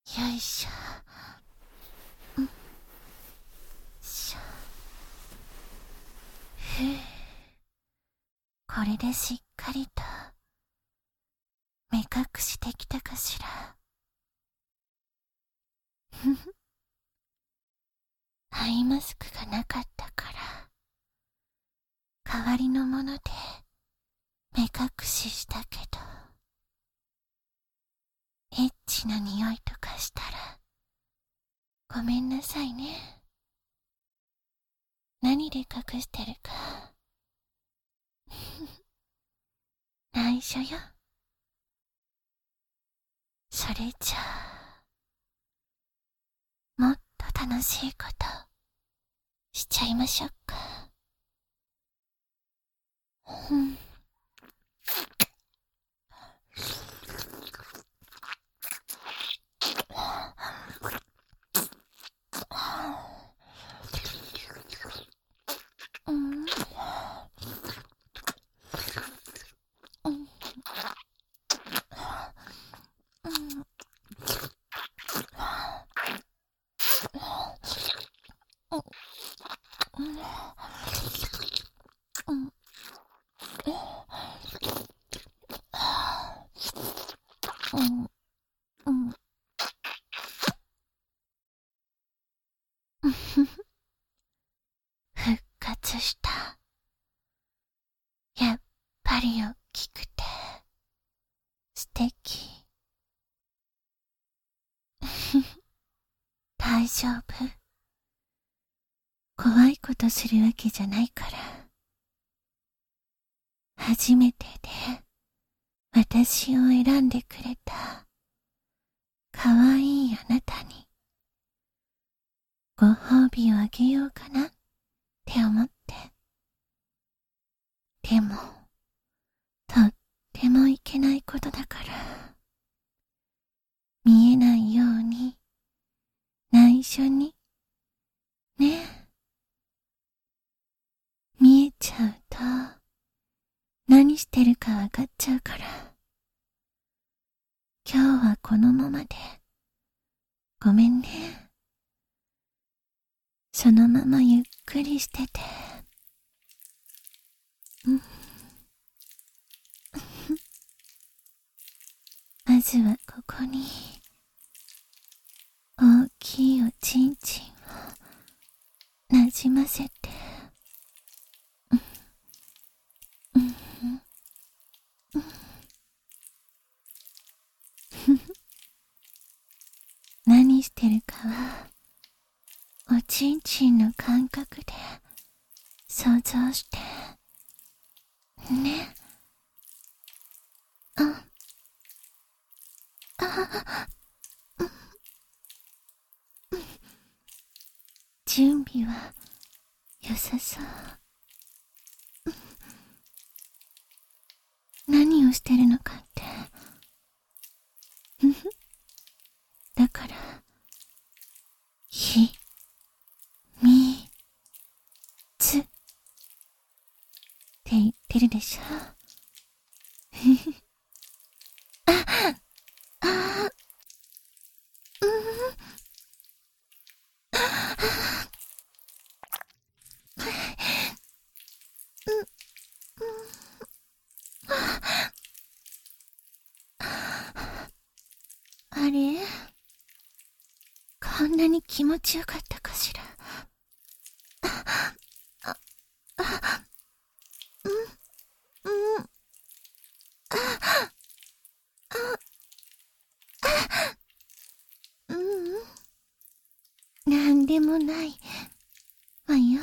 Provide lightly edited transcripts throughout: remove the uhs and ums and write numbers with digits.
よいしょ。しょ。ふう。これでしっかりと目隠しできたかしら。ふふ。アイマスクがなかったから代わりのもので目隠ししたけど、エッチな匂いとかしたらごめんなさいね。何で隠してるか内緒よ。それじゃあもっと楽しいことしちゃいましょうか。うん。うん。うん。うん。うん。うん。うん。復活した。やっぱり大きくて素敵。大丈夫。怖いことするわけじゃないから。初めてで私を選んでくれたかわいいあなたにご褒美をあげようかなって思って。でもとってもいけないことだから見えないように内緒にね。見えちゃうと何してるかわかっちゃうから、今日はこのままでごめんね。そのままゆっくりしてて。うん。まずはここに大きいおちんちんをなじませて。うん。うん。何してるかはおちんちんの感覚で想像してね。ああ。準備は良さそう。何をしてるのかってだからひみつって言ってるでしょ。あ、うん。あれ、こんなに気持ちよかったかしら。あ、あ、うん、うん、うん、なんでもないわよ。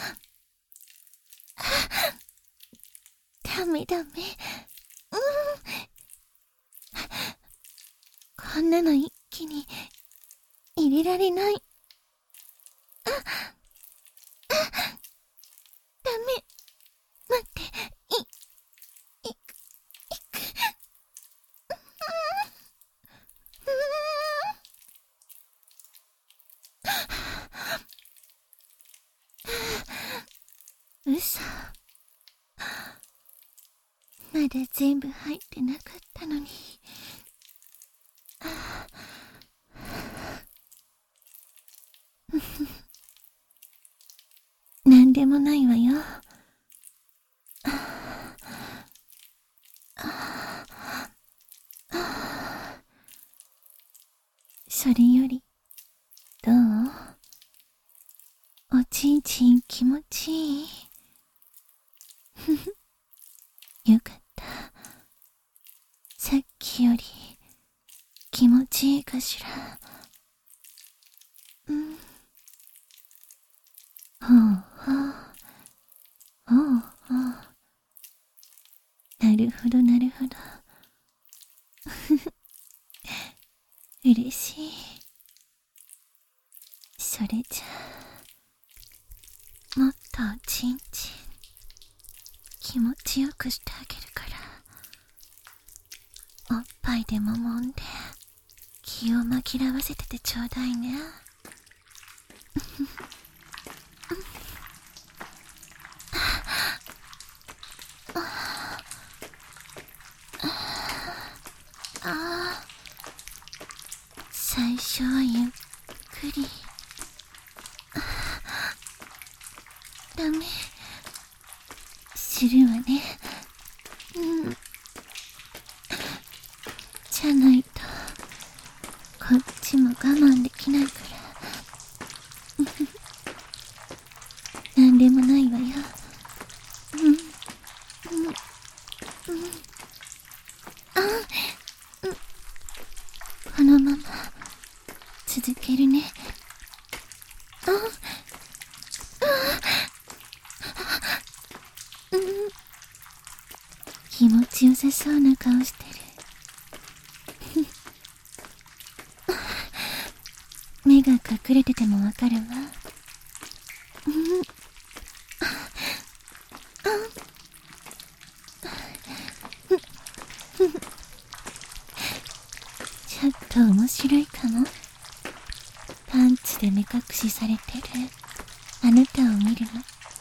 ダメダメ。うん。こんなの一気に入れられない。ダメ。待って。いく、嘘。まだ全部入ってなかったのに。 でもないわよ。それより、どう？おちんちん気持ちいい？ふふ。よかった。さっきより気持ちいいかしら。ほうほう。ほうほう。なるほどなるほど。ふふ。嬉しい。それじゃあ、もっとおちんちん気持ちよくしてあげるから、おっぱいでも揉んで気を紛らわせててちょうだいね。最初はゆっくり。ダメするわね。じゃないとこっちも我慢できないから。なんでもないわよ。このまま続けるね。気持ちよさそうな顔してる。目が隠れててもわかるわ。ちょっと面白いかも。パンツで目隠しされてるあなたを見るの。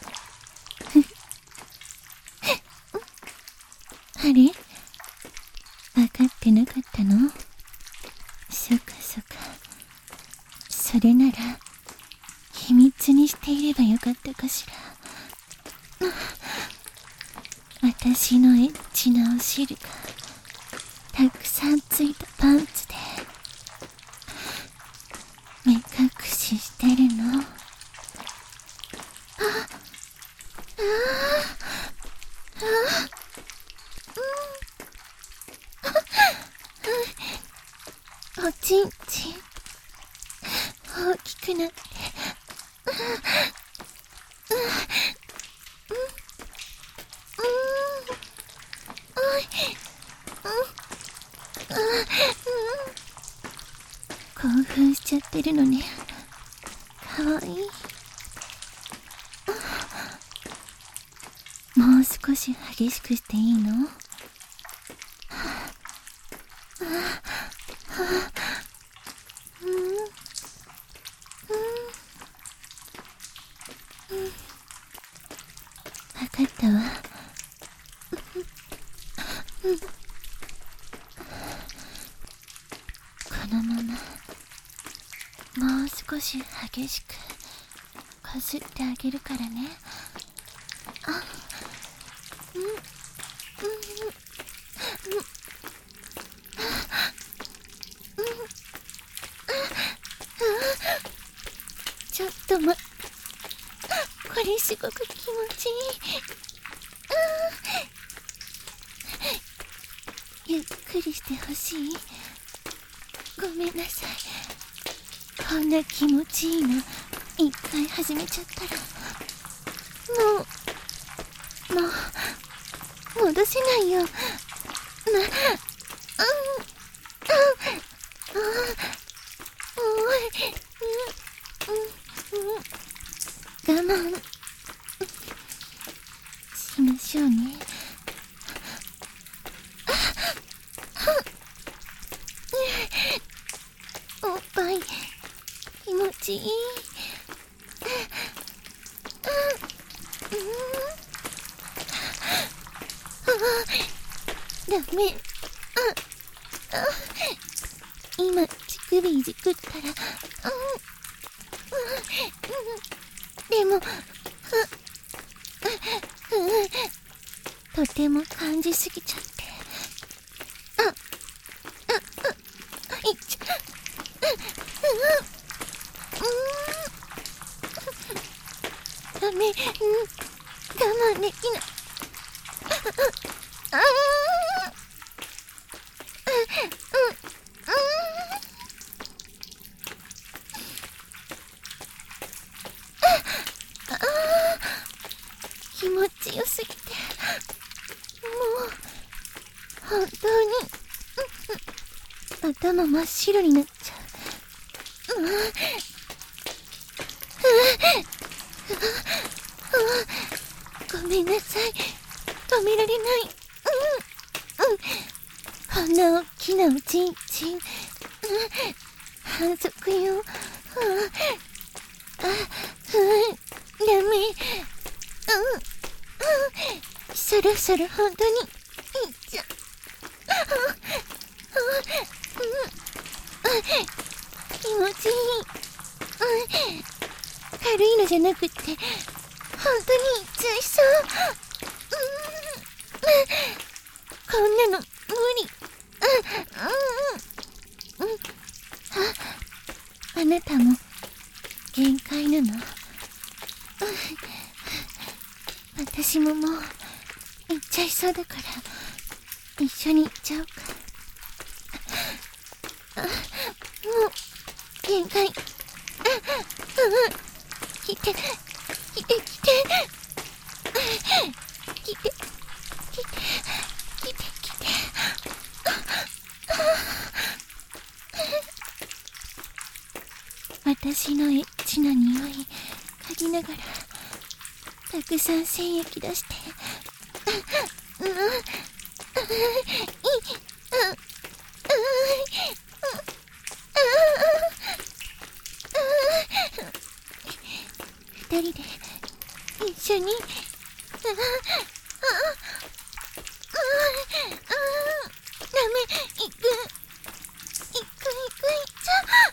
あれ？分かってなかったの？そっかそっか。それなら秘密にしていればよかったかしら。私のエッチなお汁がたくさんついたパンツで目隠ししてるの。おちんちん大きくなって興奮しちゃってるのね。かわいい。もう少し激しくしていいの？わかったわ。このままもう少し激しくこすってあげるからね。ちょっとこれすごく気持ちいい。ゆっくりしてほしい？ごめんなさい。こんな気持ちいいの一回始めちゃったらもう戻せないよ。我慢しましょうね。おっぱい気持ちいい。ダメ。今乳首いじくったらでもとても感じすぎちゃって。いっちゃ、ダメ、我慢できない。気持ちよすぎて、もう本当に頭真っ白になっちゃう。ごめんなさい、止められない。こんな大きなおちんちん、反則よ。ダメ。そろそろ本当にいっちゃ気持ちいい。軽いのじゃなくって本当にいっちゃいそう。こんなの無理。あなたも限界なの。私ももう行っちゃいそうだから一緒に行っちゃおうか。もう限界。来て来て来て来て来て来て来て。私のエッチな匂い嗅ぎながらたくさん精液出して。二人で一緒に。ダメ、行く行っちゃ。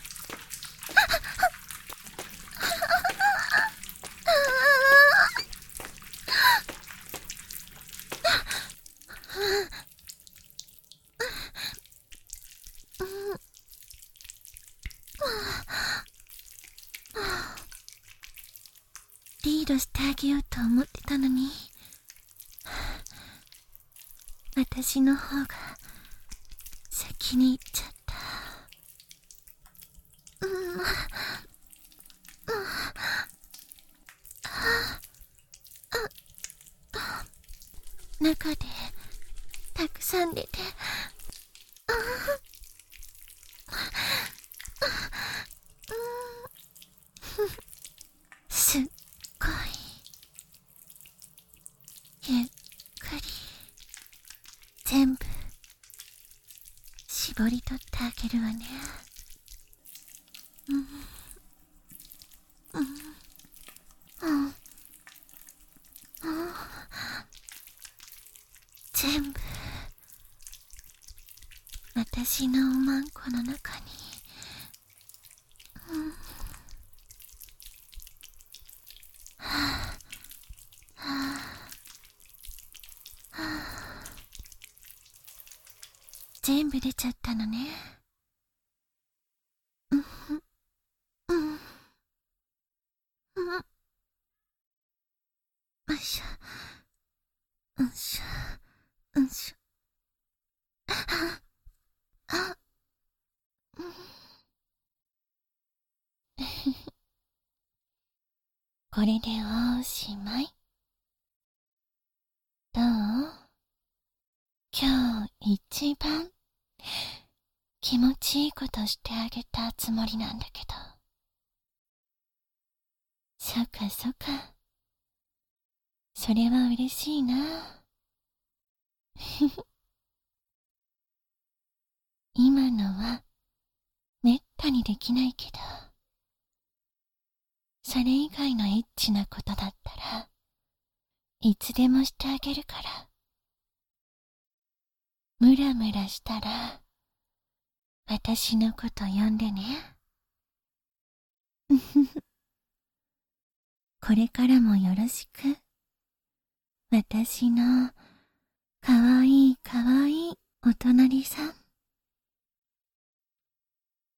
リードしてあげようと思ってたのに、私の方が先に行っちゃった。中でたくさん出て、すっごいゆっくり全部絞り取ってあげるわね。全部私のおまんこの中に。全部出ちゃったのね。よいしょよいしょよいしょ。これでおしまい。どう？今日一番気持ちいいことしてあげたつもりなんだけど。そっかそっか。それは嬉しいな。今のはめったにできないけど、それ以外のエッチなことだったらいつでもしてあげるから。ムラムラしたら私のこと呼んでね。これからもよろしく。 私のかわいいかわいいお隣さん。